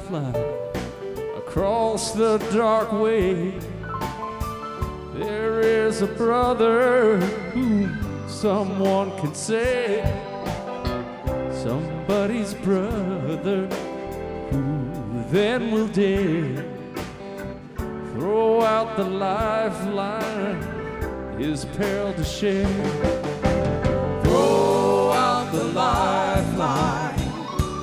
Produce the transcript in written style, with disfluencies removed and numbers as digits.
lifeline across the dark way. There is a brother whom someone can say, somebody's brother who then will dare throw out the lifeline, his peril to share.